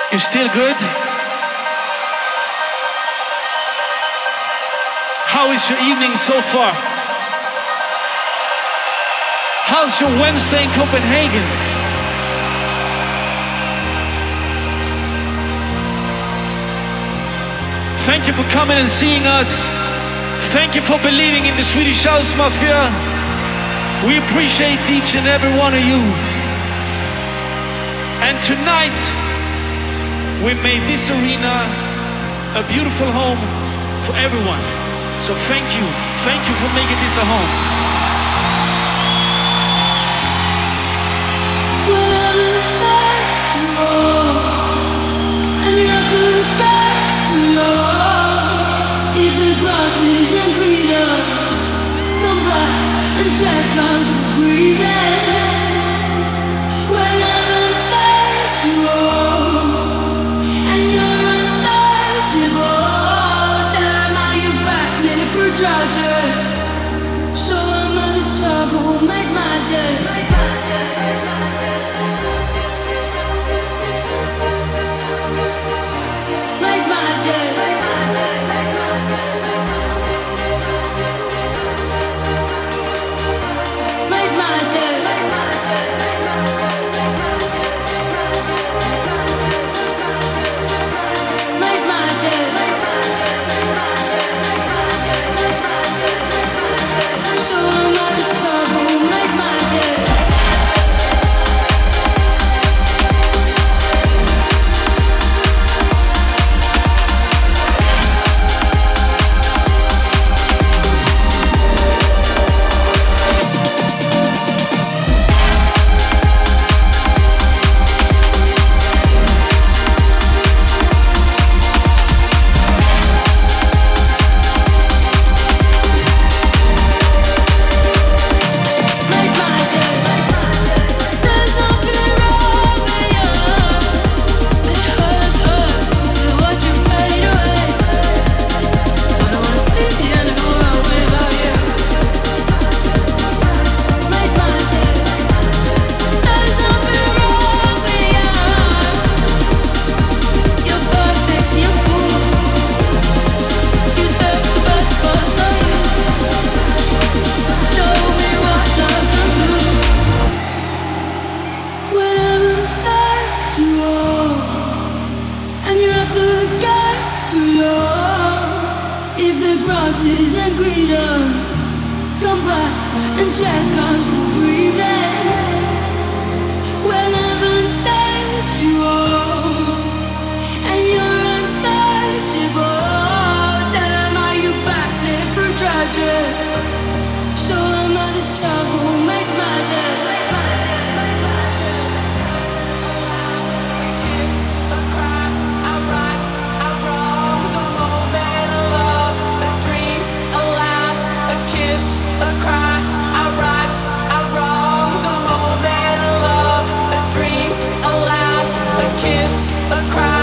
You still good? How is your evening so far? How's your Wednesday in Copenhagen? Thank you for coming and seeing us. Thank you for believing in the Swedish House Mafia. We appreciate each and every one of you. And tonight, we made this arena a beautiful home for everyone. So thank you for making this a home. If the grass isn't greener, come back and check on some breathing. Whenever that you are, and you're untouchable. Tell how you're back, little for Georgia. So I'm on the struggle, make magic. Make magic. Isn't greener, come back and check on some breathing. Whenever that you are, and you're untouchable. Tell them how you back there for tragic. So I'm on the struggle, make magic. A cry, a rights, a wrongs, a moment, a love, a dream, a laugh, a kiss, a cry.